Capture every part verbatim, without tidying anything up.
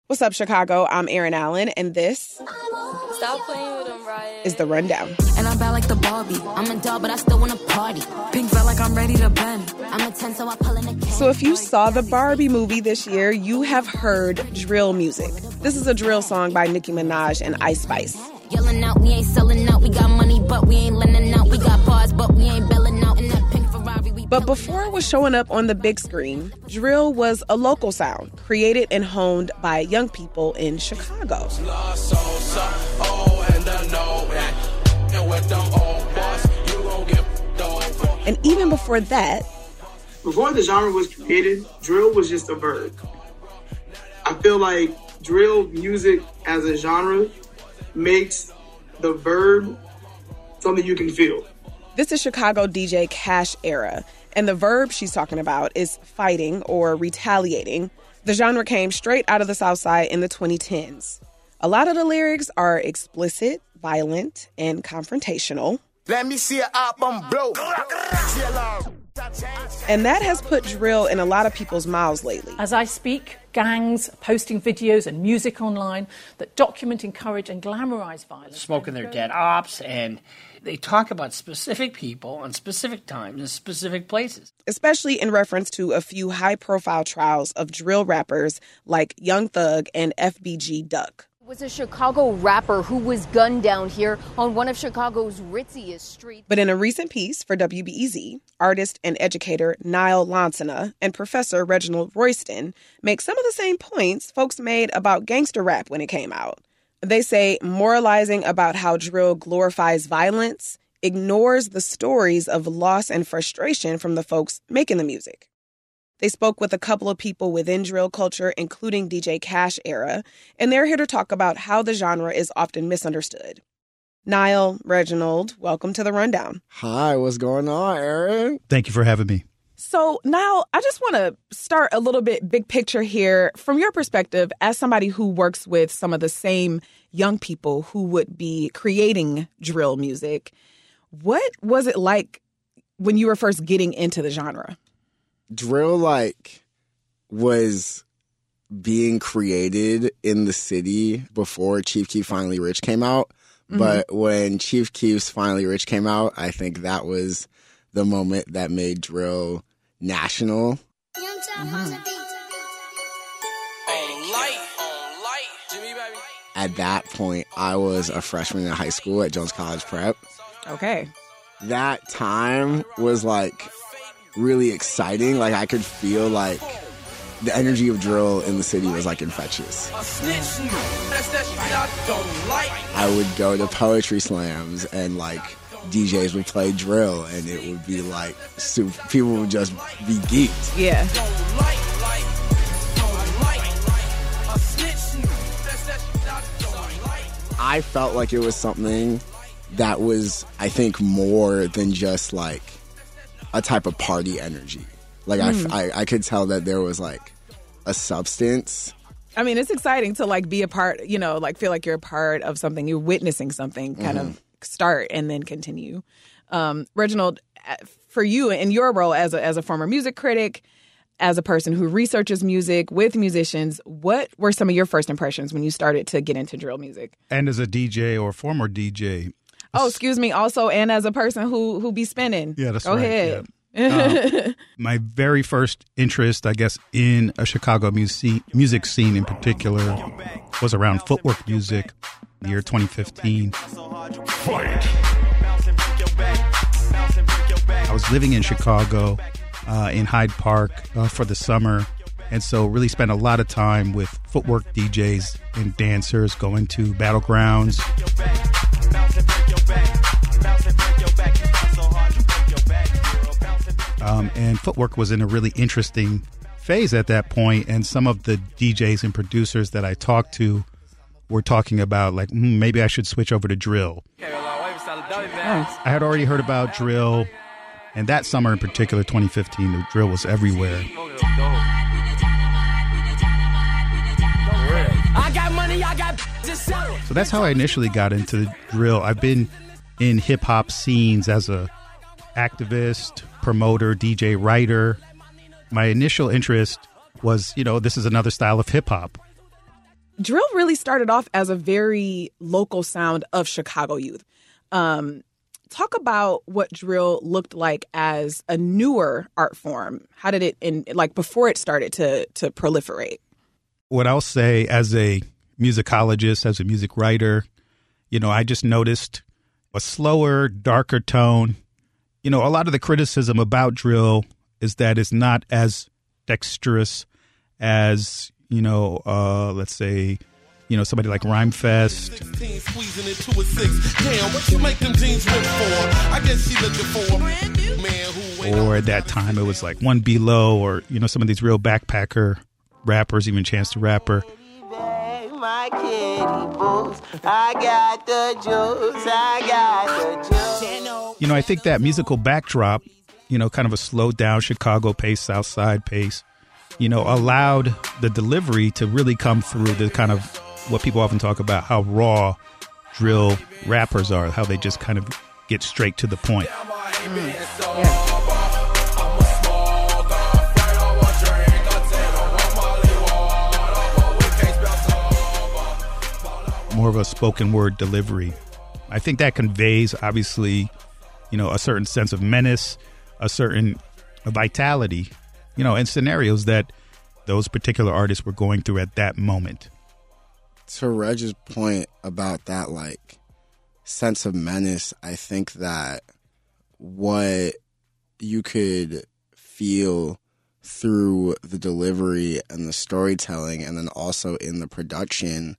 What's up, Chicago? I'm Erin Allen, and this Stop playing with them, Riot. is The Rundown. And I'm bad like the Barbie. I'm a doll, but I still want to party. Pink felt like I'm ready to bend. I'm a ten, so I pull in a can. So if you saw the Barbie movie this year, you have heard drill music. This is a drill song by Nicki Minaj and Ice Spice. Yelling out, we ain't selling out. We got money, but we ain't lending out. We got bars, but we ain't belling out. In that pink Ferrari, we But before it was showing up on the big screen, drill was a local sound created and honed by young people in Chicago. And even before that, before the genre was created, drill was just a verb. I feel like drill music as a genre makes the verb something you can feel. this is Chicago D J Cash Era, and the verb she's talking about is fighting or retaliating. The genre came straight out of the South Side in the twenty tens. A lot of the lyrics are explicit, violent, and confrontational. Let me see an album blow. And that has put drill in a lot of people's mouths lately. As I speak, gangs posting videos and music online that document, encourage, and glamorize violence. Smoking their dead ops, and they talk about specific people on specific times and specific places. Especially in reference to a few high-profile trials of drill rappers like Young Thug and F B G Duck. Was a Chicago rapper who was gunned down here on one of Chicago's ritziest streets. But in a recent piece for W B E Z, artist and educator Niall Lansana and Professor Reginald Royston make some of the same points folks made about gangster rap when it came out. They say moralizing about how drill glorifies violence ignores the stories of loss and frustration from the folks making the music. They spoke with a couple of people within drill culture, including D J Cash Era, and they're here to talk about how the genre is often misunderstood. Niall, Reginald, welcome to The Rundown. Hi, what's going on, Erin? Thank you for having me. So, Niall, I just want to start a little bit big picture here. From your perspective, as somebody who works with some of the same young people who would be creating drill music, what was it like when you were first getting into the genre? Drill, like, was being created in the city before Chief Keef Finally Rich came out. Mm-hmm. But when Chief Keef's Finally Rich came out, I think that was the moment that made drill national. Mm-hmm. At that point, I was a freshman in high school at Jones College Prep. Okay. That time was, like, really exciting. Like, I could feel like the energy of drill in the city was like infectious. I would go to poetry slams and like D Js would play drill and it would be like super, people would just be geeked. Yeah. I felt like it was something that was, I think, more than just like a type of party energy. Like, mm. I, I, I could tell that there was, like, a substance. I mean, it's exciting to, like, be a part, you know, like, feel like you're a part of something. You're witnessing something kind mm-hmm. of start and then continue. Um, Reginald, for you in your role as a, as a former music critic, as a person who researches music with musicians, what were some of your first impressions when you started to get into drill music? And as a D J or former D J. Oh, excuse me. Also, and as a person who who be spinning. Yeah, that's Go right. ahead. Yeah. uh, my very first interest, I guess, in a Chicago music music scene in particular was around footwork music, the year twenty fifteen. I was living in Chicago, uh, in Hyde Park uh, for the summer, and so really spent a lot of time with footwork D Js and dancers going to battlegrounds. Um, and footwork was in a really interesting phase at that point, and some of the D Js and producers that I talked to were talking about, like, mm, maybe I should switch over to drill. I had already heard about drill, and that summer in particular, twenty fifteen, the drill was everywhere. So that's how I initially got into drill. I've been in hip-hop scenes as a activist, promoter, D J, writer. My initial interest was, you know, this is another style of hip-hop. drill really started off as a very local sound of Chicago youth. Um, talk about what drill looked like as a newer art form. How did it, in like before it started to to proliferate? What I'll say as a musicologist, as a music writer, you know, I just noticed a slower, darker tone. You know, a lot of the criticism about drill is that it's not as dexterous as, you know, uh, let's say, you know, somebody like Rhymefest. Or at that time, it was like One Below, or, you know, some of these real backpacker rappers, even Chance the Rapper. My kitty boots, I got the juice, I got the juice. You know, I think that musical backdrop, you know, kind of a slowed down Chicago pace, South Side pace, you know, allowed the delivery to really come through, the kind of what people often talk about, how raw drill rappers are, how they just kind of get straight to the point. Mm. Yeah. More of a spoken word delivery. I think that conveys, obviously, you know, a certain sense of menace, a certain vitality, you know, and scenarios that those particular artists were going through at that moment. To Reg's point about that, like, sense of menace, I think that what you could feel through the delivery and the storytelling, and then also in the production,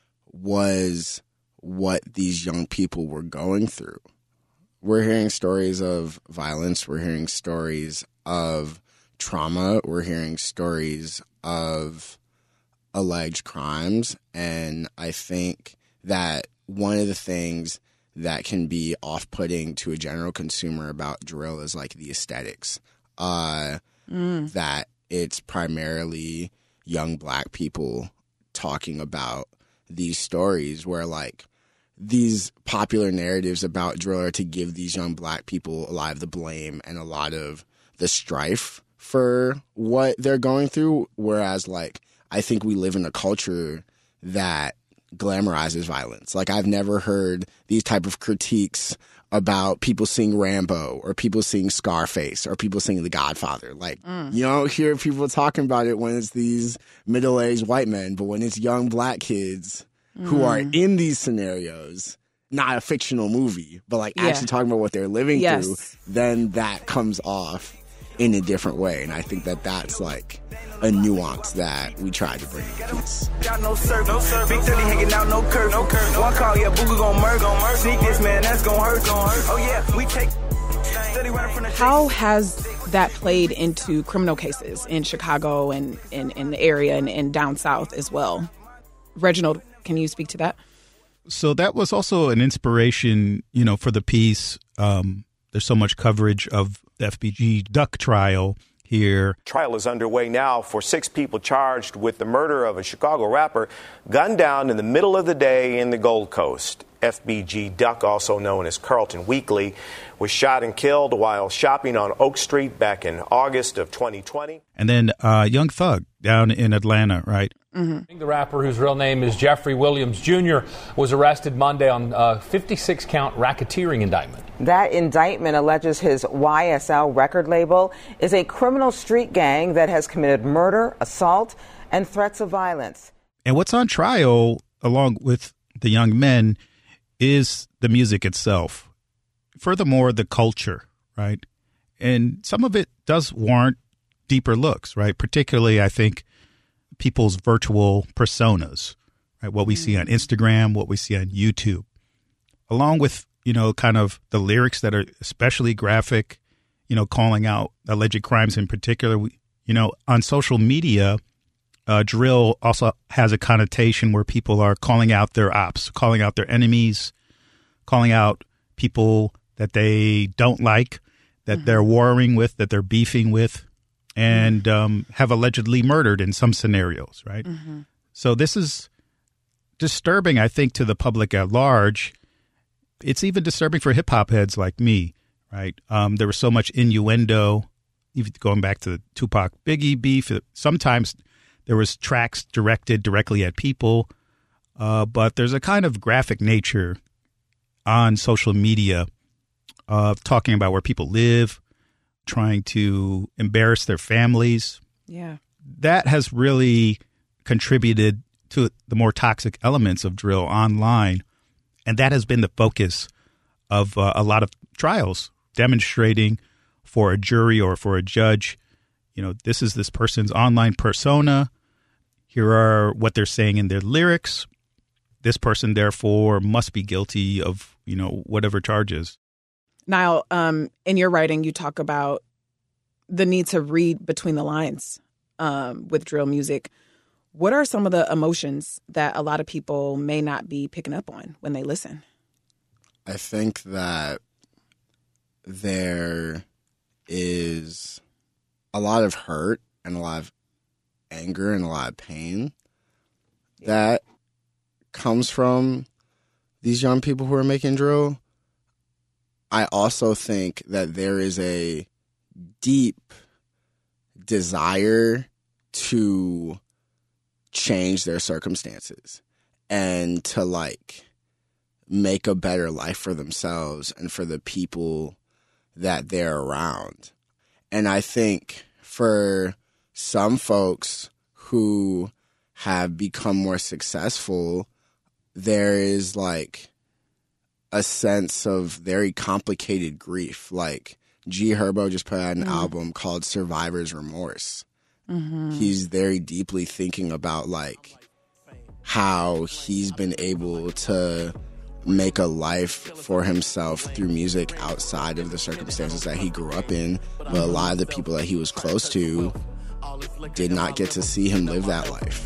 was what these young people were going through. We're hearing stories of violence. We're hearing stories of trauma. We're hearing stories of alleged crimes. And I think that one of the things that can be off-putting to a general consumer about drill is like the aesthetics. Uh, mm. That it's primarily young black people talking about these stories, where like these popular narratives about drill are to give these young black people a lot of the blame and a lot of the strife for what they're going through. Whereas like, I think we live in a culture that glamorizes violence. Like, I've never heard these type of critiques about people seeing Rambo or people seeing Scarface or people seeing The Godfather. Like, mm. you don't hear people talking about it when it's these middle-aged white men, but when it's young black kids mm. who are in these scenarios, not a fictional movie, but like yeah. actually talking about what they're living yes. through, then that comes off in a different way. And I think that that's like a nuance that we tried to bring to peace. Got no surf, no surf. Big thirty hanging out, no curve, no curve. One call, yeah, Booga gon' murk, gon' murk. Sneak this, man, that's gon' hurt, gon' hurt. Oh yeah, we take. How has that played into criminal cases in Chicago and in, in the area and, and down south as well? Reginald, can you speak to that? So that was also an inspiration, you know, for the piece. Um, there's so much coverage of the F B G Duck trial here. Trial is underway now for six people charged with the murder of a Chicago rapper gunned down in the middle of the day in the Gold Coast. F B G Duck, also known as Carlton Weekly, was shot and killed while shopping on Oak Street back in August of twenty twenty. And then uh, Young Thug down in Atlanta, right? Mm-hmm. The rapper, whose real name is Jeffrey Williams Junior, was arrested Monday on a fifty-six count racketeering indictment. That indictment alleges his Y S L record label is a criminal street gang that has committed murder, assault, and threats of violence. And what's on trial, along with the young men, is the music itself. Furthermore, the culture, right? And some of it does warrant deeper looks, right? Particularly, I think, people's virtual personas, right? What we see on Instagram, what we see on YouTube, along with, you know, kind of the lyrics that are especially graphic, you know, calling out alleged crimes in particular. We, you know, on social media, uh, drill also has a connotation where people are calling out their ops, calling out their enemies, calling out people that they don't like, that mm-hmm. they're warring with, that they're beefing with, and um, have allegedly murdered in some scenarios, right? Mm-hmm. So this is disturbing, I think, to the public at large. It's even disturbing for hip-hop heads like me, right? Um, there was so much innuendo, even going back to the Tupac Biggie beef. Sometimes there was tracks directed directly at people Uh, but there's a kind of graphic nature on social media of talking about where people live, trying to embarrass their families. Yeah. That has really contributed to the more toxic elements of drill online. And that has been the focus of uh, a lot of trials, demonstrating for a jury or for a judge, you know, this is this person's online persona. Here are what they're saying in their lyrics. This person, therefore, must be guilty of, you know, whatever charges. Niall, um, in your writing, you talk about the need to read between the lines um, with drill music. What are some of the emotions that a lot of people may not be picking up on when they listen? I think that there is a lot of hurt and a lot of anger and a lot of pain that comes from these young people who are making drill. I also think that there is a deep desire to change their circumstances and to like make a better life for themselves and for the people that they're around. And I think for some folks who have become more successful, there is like a sense of very complicated grief. Like G Herbo just put out an mm. album called Survivor's Remorse. Mm-hmm. He's very deeply thinking about like how he's been able to make a life for himself through music outside of the circumstances that he grew up in. But a lot of the people that he was close to did not get to see him live that life.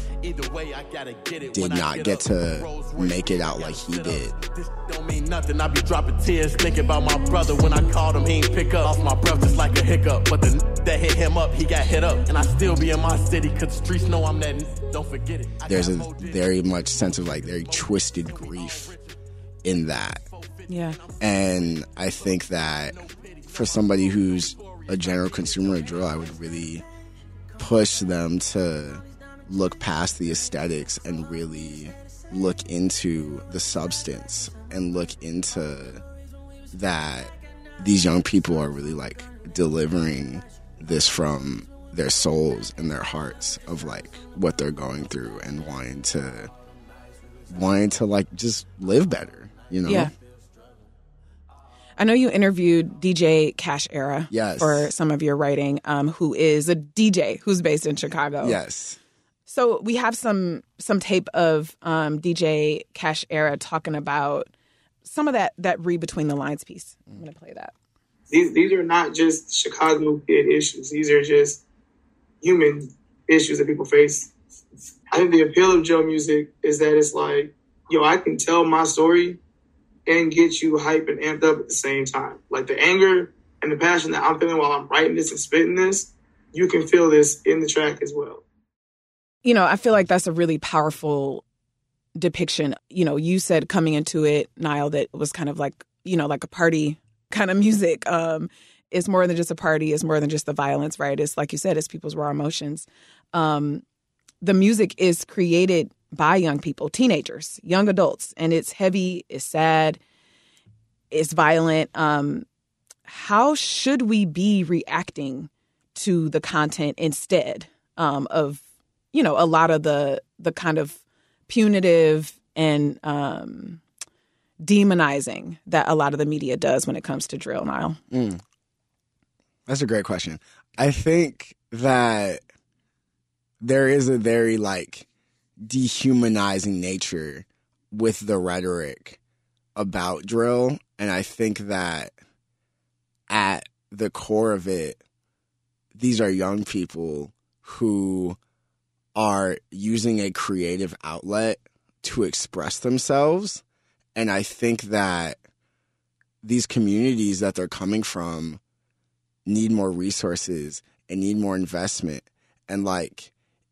Did not get to make it out like he did. Don't mean nothing. I be dropping tears thinking about my brother. When I called him, he ain't pick up. Off my breath just like a hiccup. But the that hit him up, he got hit up. And I still be in my city cause the streets know I'm that. Don't forget it. There's a very much sense of like very twisted grief in that. Yeah. And I think that for somebody who's a general consumer of drill, I would really push them to look past the aesthetics and really look into the substance and look into that these young people are really like delivering this from their souls and their hearts of like what they're going through and wanting to wanting to like just live better, you know? Yeah. I know you interviewed D J Cash Era yes. for some of your writing, um, who is a D J who's based in Chicago. Yes. So we have some some tape of um, D J Cash Era talking about some of that that read between the lines piece. I'm going to play that. These these are not just Chicago kid issues. These are just human issues that people face. I think the appeal of drill music is that it's like, yo, I can tell my story and get you hype and amped up at the same time. Like the anger and the passion that I'm feeling while I'm writing this and spitting this, you can feel this in the track as well. You know, I feel like that's a really powerful depiction. You know, you said coming into it, Niall, that it was kind of like, you know, like a party kind of music. Um, it's more than just a party. It's more than just the violence, right? It's like you said, it's people's raw emotions. Um, the music is created by young people, teenagers, young adults, and it's heavy, it's sad, it's violent. Um, how should we be reacting to the content instead um, of, you know, a lot of the the kind of punitive and um, demonizing that a lot of the media does when it comes to drill, Niall? Mm. That's a great question. I think that there is a very, like, dehumanizing nature with the rhetoric about drill. And I think that at the core of it, these are young people who are using a creative outlet to express themselves. And I think that these communities that they're coming from need more resources and need more investment. And like,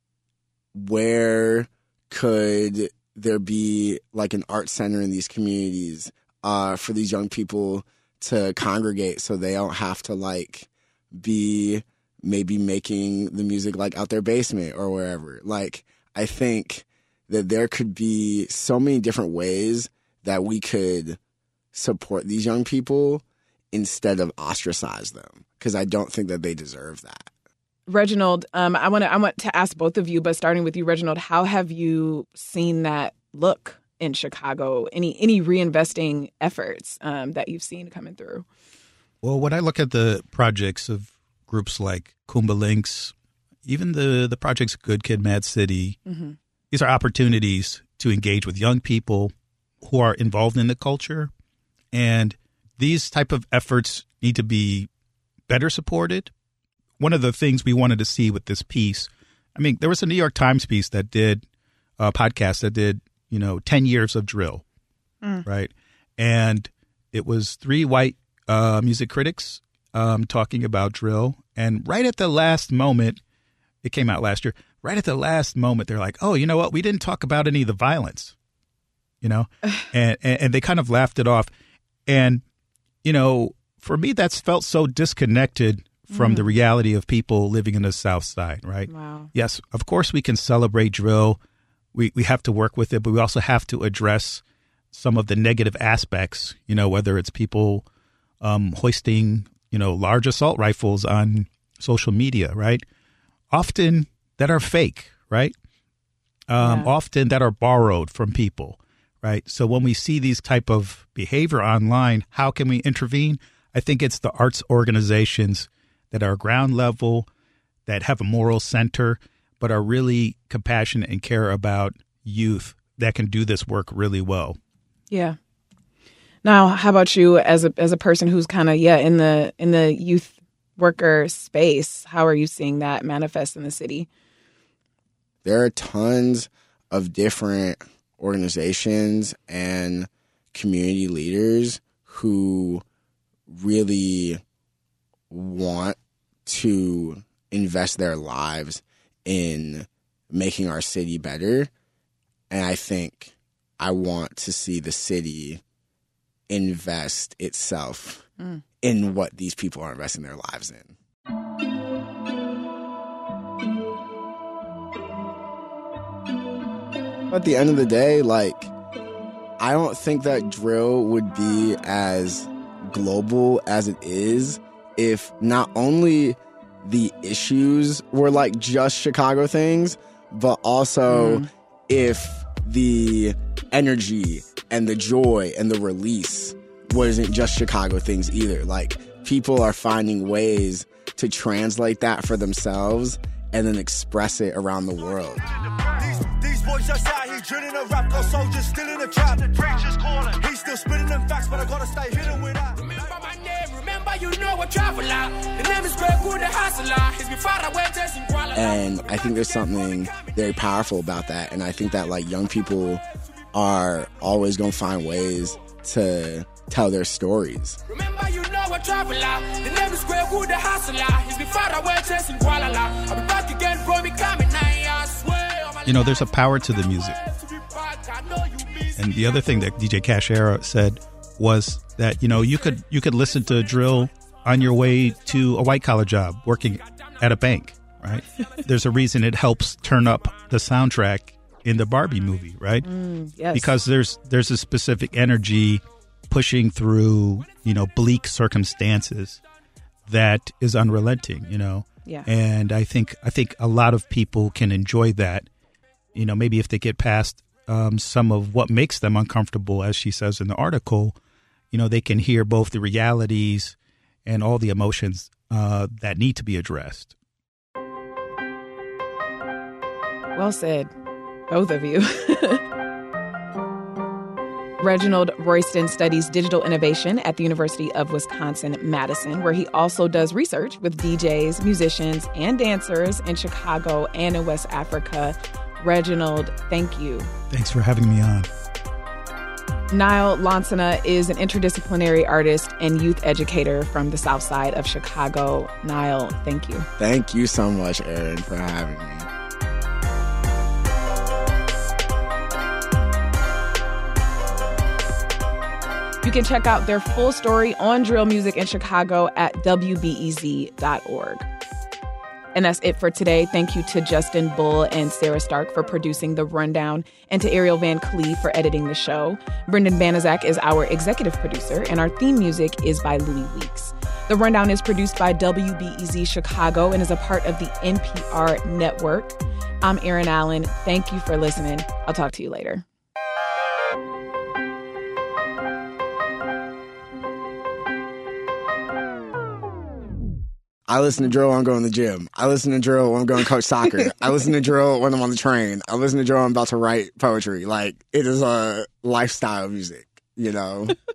where could there be like an art center in these communities uh, for these young people to congregate so they don't have to like be maybe making the music like out their basement or wherever? Like, I think that there could be so many different ways that we could support these young people instead of ostracize them, because I don't think that they deserve that. Reginald, um, I want to I want to ask both of you, but starting with you, Reginald, how have you seen that look in Chicago? Any any reinvesting efforts um, that you've seen coming through? Well, when I look at the projects of groups like Kuumba Links, even the, the projects Good Kid, Mad City, mm-hmm. these are opportunities to engage with young people who are involved in the culture. And these type of efforts need to be better supported. One of the things we wanted to see with this piece, I mean, there was a New York Times piece that did a podcast that did, you know, ten years of drill, mm. right? And it was three white uh, music critics um, talking about drill. And right at the last moment, it came out last year, right at the last moment, they're like, oh, you know what? We didn't talk about any of the violence, you know, and, and, and they kind of laughed it off. And, you know, for me, that's felt so disconnected from mm. the reality of people living in the South Side, right? Wow. Yes, of course we can celebrate drill. We we have to work with it, but we also have to address some of the negative aspects, you know, whether it's people um, hoisting, you know, large assault rifles on social media, right? Often that are fake, right? Um, yeah. Often that are borrowed from people, right? So when we see these type of behavior online, how can we intervene? I think it's the arts organizations that are ground level, that have a moral center, but are really compassionate and care about youth that can do this work really well. Yeah. Now, how about you as a as a person who's kind of yeah in the in the youth worker space? How are you seeing that manifest in the city? There are tons of different organizations and community leaders who really want to invest their lives in making our city better. And I think I want to see the city invest itself mm. in what these people are investing their lives in. At the end of the day, like, I don't think that drill would be as global as it is if not only the issues were like just Chicago things, but also mm. if the energy and the joy and the release wasn't just Chicago things either. Like, people are finding ways to translate that for themselves and then express it around the world. These boys just out here drilling a rap, got soldiers still in the trap. The preacher's calling. He's still spitting them facts, but I gotta stay hidden with that. Remember my name, remember you know a traveler. The name is Greg Wood, the hustler. He's been far away testing Kuala. And I think there's something very powerful about that. And I think that, like, young people are always gonna find ways to tell their stories. Remember you know a traveler. The name is Greg Wood, the hustler. He's been far away testing Kuala. I'll be back again, bro, me coming now, I swear. You know, there's a power to the music. And the other thing that D J Cashera said was that, you know, you could you could listen to drill on your way to a white collar job working at a bank, right? There's a reason it helps turn up the soundtrack in the Barbie movie, right? Mm, yes. Because there's there's a specific energy pushing through, you know, bleak circumstances that is unrelenting, you know? Yeah. And I think I think a lot of people can enjoy that. You know, maybe if they get past um, some of what makes them uncomfortable, as she says in the article, you know, they can hear both the realities and all the emotions uh, that need to be addressed. Well said, both of you. Reginald Royston studies digital innovation at the University of Wisconsin-Madison, where he also does research with D Js, musicians, and dancers in Chicago and in West Africa. Reginald, thank you. Thanks for having me on. Niall Lansana is an interdisciplinary artist and youth educator from the South Side of Chicago. Niall, thank you. Thank you so much, Erin, for having me. You can check out their full story on drill music in Chicago at W B E Z dot org. And that's it for today. Thank you to Justin Bull and Sarah Stark for producing The Rundown, and to Ariel Van Cleve for editing the show. Brendan Banaszak is our executive producer, and our theme music is by Louis Weeks. The Rundown is produced by W B E Z Chicago and is a part of the N P R network. I'm Erin Allen. Thank you for listening. I'll talk to you later. I listen to drill when I'm going to the gym. I listen to drill when I'm going to coach soccer. I listen to drill when I'm on the train. I listen to drill when I'm about to write poetry. Like, it is a lifestyle music, you know?